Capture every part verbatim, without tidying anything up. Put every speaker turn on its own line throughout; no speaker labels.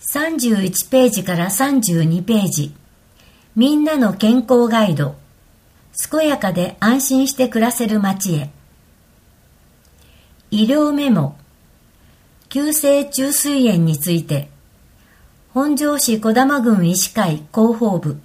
さんじゅういちページからさんじゅうにページ、みんなの健康ガイド、健やかで安心して暮らせる街へ。医療メモ、急性虫垂炎について、本庄市児玉郡医師会広報部。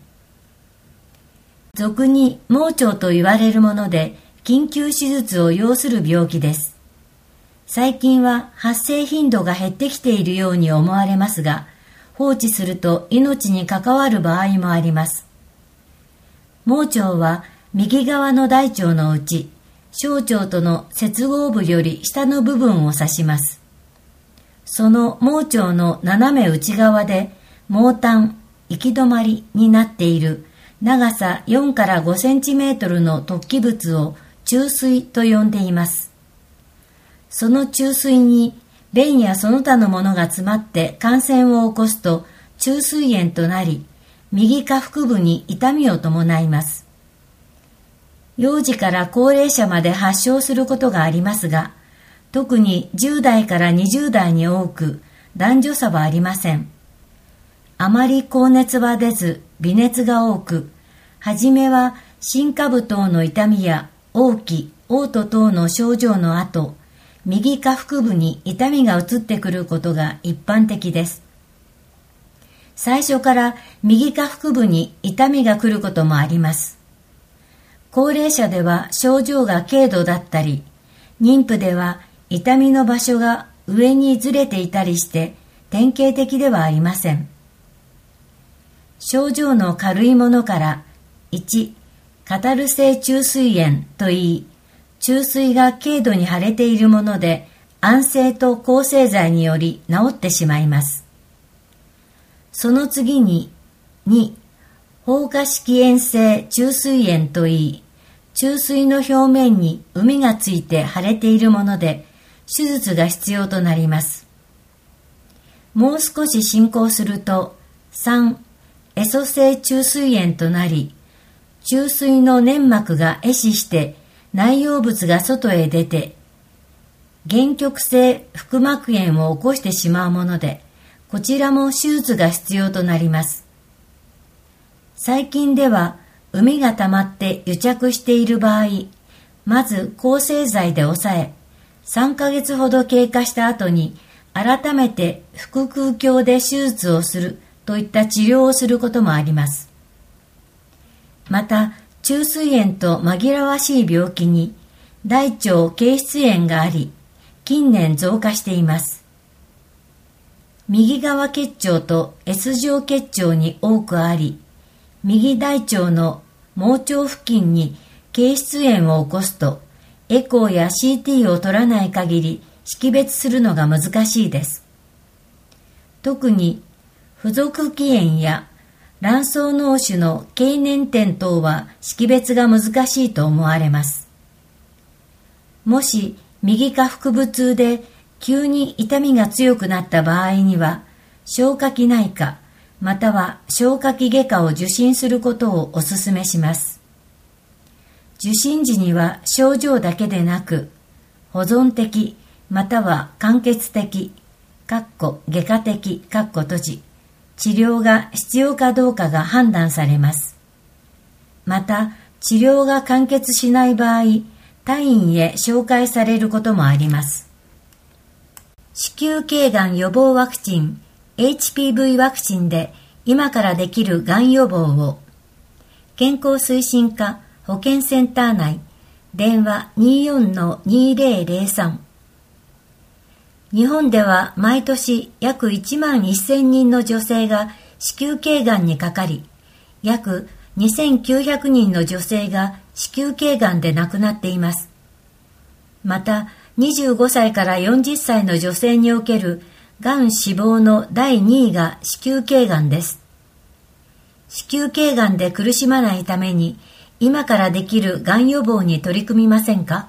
俗に盲腸と言われるもので、緊急手術を要する病気です。最近は発生頻度が減ってきているように思われますが、放置すると命に関わる場合もあります。盲腸は右側の大腸のうち、小腸との接合部より下の部分を指します。その盲腸の斜め内側で、盲胆、行き止まりになっている長さよんからごセンチメートルの突起物を虫垂と呼んでいます。その虫垂に便やその他のものが詰まって感染を起こすと虫垂炎となり、右下腹部に痛みを伴います。幼児から高齢者まで発症することがありますが、特にじゅう代からにじゅう代に多く、男女差はありません。あまり高熱は出ず、微熱が多く、はじめは心下部等の痛みや嘔気、嘔吐等の症状の後、右下腹部に痛みが移ってくることが一般的です。最初から右下腹部に痛みが来ることもあります。高齢者では症状が軽度だったり、妊婦では痛みの場所が上にずれていたりして典型的ではありません。症状の軽いものから、いち、カタル性虫垂炎といい、虫垂が軽度に腫れているもので、安静と抗生剤により治ってしまいます。その次に、に、放火式炎性虫垂炎といい、虫垂の表面に膿がついて腫れているもので、手術が必要となります。もう少し進行すると、さん、エソ性虫垂炎となり、虫垂の粘膜が壊死して内容物が外へ出て、限局性腹膜炎を起こしてしまうもので、こちらも手術が必要となります。最近では、膿が溜まって癒着している場合、まず抗生剤で抑え、さんかげつほど経過した後に、改めて腹腔鏡で手術をするといった治療をすることもあります。また、虫垂炎と紛らわしい病気に大腸憩室炎があり、近年増加しています。右側結腸と S 状結腸に多くあり、右大腸の盲腸付近に憩室炎を起こすと、エコーや シーティー を取らない限り識別するのが難しいです。特に、付属気炎や卵巣脳腫の経年点等は識別が難しいと思われます。もし右下腹部痛で急に痛みが強くなった場合には、消化器内科または消化器外科を受診することをお勧めします。受診時には症状だけでなく、保存的または間欠的、かっこ外科的、かっこ閉じ、治療が必要かどうかが判断されます。また、治療が完結しない場合、他院へ紹介されることもあります。子宮頸がん予防ワクチン、エイチピーブイ ワクチンで今からできるがん予防を、健康推進課保健センター内、電話 にじゅうよんのにせんさん。日本では毎年約いちまんせんにんの女性が子宮頸がんにかかり、約にせんきゅうひゃくにんの女性が子宮頸がんで亡くなっています。また、にじゅうごさいからよんじゅっさいの女性におけるがん死亡のだいにいが子宮頸がんです。子宮頸がんで苦しまないために、今からできるがん予防に取り組みませんか？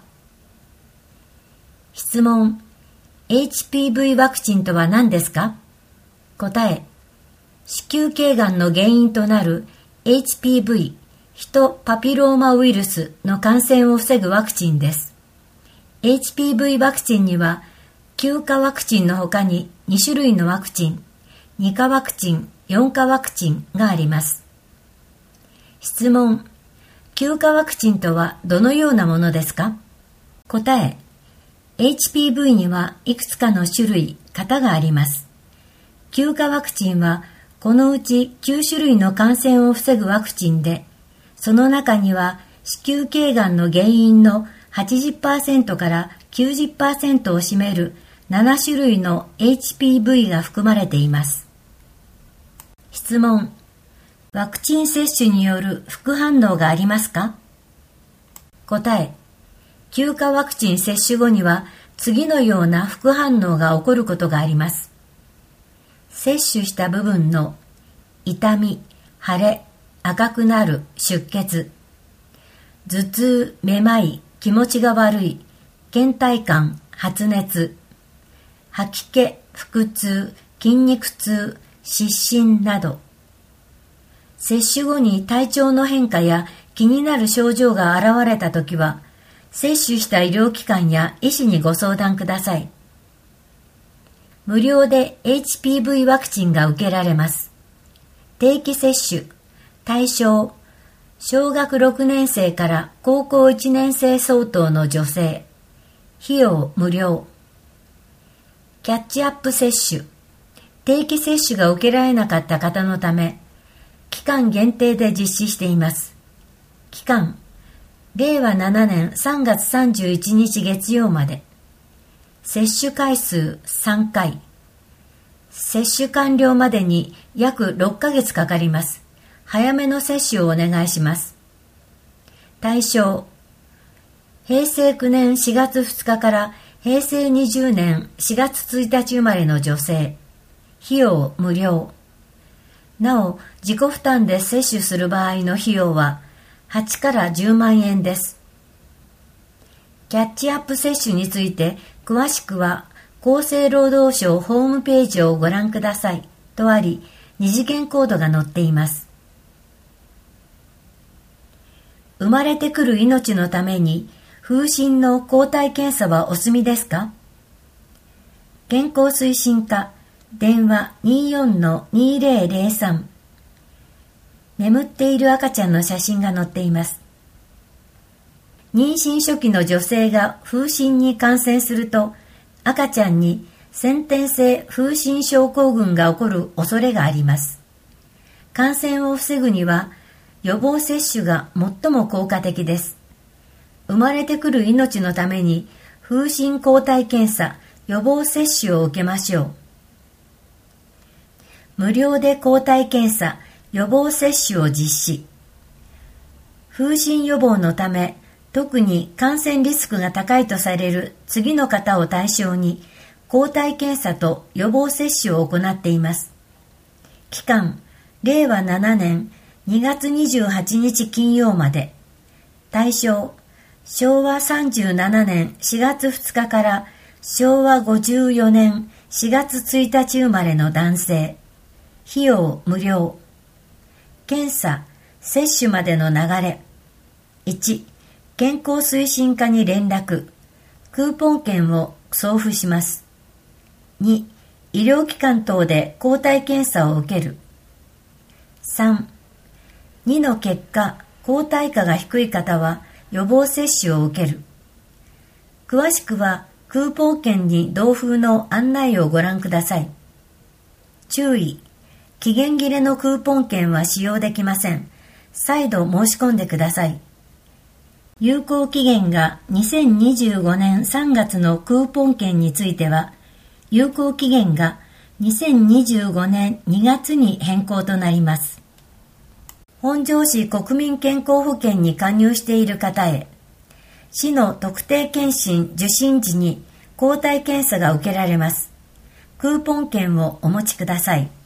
質問。エイチピーブイ ワクチンとは何ですか？答え。子宮頸がんの原因となる エイチピーブイ、ヒトパピローマウイルスの感染を防ぐワクチンです。エイチピーブイ ワクチンには、きゅう価ワクチンの他にに種類のワクチン、 にかワクチン、よんかワクチンがあります。質問。きゅうかワクチンとはどのようなものですか？答え。エイチピーブイ にはいくつかの種類、型があります。きゅうかワクチンはこのうちきゅう種類の感染を防ぐワクチンで、その中には子宮頸がんの原因の はちじゅっパーセント から きゅうじゅっパーセント を占めるなな種類の エイチピーブイ が含まれています。質問。ワクチン接種による副反応がありますか？答え。きゅうかワクチン接種後には次のような副反応が起こることがあります。接種した部分の痛み、腫れ、赤くなる、出血、頭痛、めまい、気持ちが悪い、倦怠感、発熱、吐き気、腹痛、筋肉痛、失神など。接種後に体調の変化や気になる症状が現れたときは、接種した医療機関や医師にご相談ください。無料で エイチピーブイ ワクチンが受けられます。定期接種、対象、小学ろくねん生から高校いちねん生相当の女性、費用無料。キャッチアップ接種、定期接種が受けられなかった方のため、期間限定で実施しています。期間、れいわななねんさんがつさんじゅういちにち月曜まで。接種回数さんかい。接種完了までに約ろっかげつかかります。早めの接種をお願いします。対象、へいせいきゅうねんしがつふつかからへいせいにじゅうねんしがつついたち生まれの女性。費用無料。なお、自己負担で接種する場合の費用ははちからじゅうまんえんです。キャッチアップ接種について詳しくは厚生労働省ホームページをご覧くださいとあり、二次元コードが載っています。生まれてくる命のために風疹の抗体検査はお済みですか？健康推進課電話 にじゅうよんのにせんゼロさん。眠っている赤ちゃんの写真が載っています。妊娠初期の女性が風疹に感染すると、赤ちゃんに先天性風疹症候群が起こる恐れがあります。感染を防ぐには、予防接種が最も効果的です。生まれてくる命のために、風疹抗体検査、予防接種を受けましょう。無料で抗体検査、予防接種を実施。風疹予防のため、特に感染リスクが高いとされる次の方を対象に、抗体検査と予防接種を行っています。期間、れいわななねんにがつにじゅうはちにち金曜まで。対象、しょうわさんじゅうななねんしがつふつかからしょうわごじゅうよねんしがつついたち生まれの男性。費用無料。検査、接種までの流れ。いち、健康推進課に連絡。クーポン券を送付します。に、医療機関等で抗体検査を受ける。さん、にの結果、抗体価が低い方は予防接種を受ける。詳しくはクーポン券に同封の案内をご覧ください。注意、期限切れのクーポン券は使用できません。再度申し込んでください。有効期限がにせんにじゅうごねんさんがつのクーポン券については、有効期限がにせんにじゅうごねんにがつに変更となります。本庄市国民健康保険に加入している方へ、市の特定健診受診時に抗体検査が受けられます。クーポン券をお持ちください。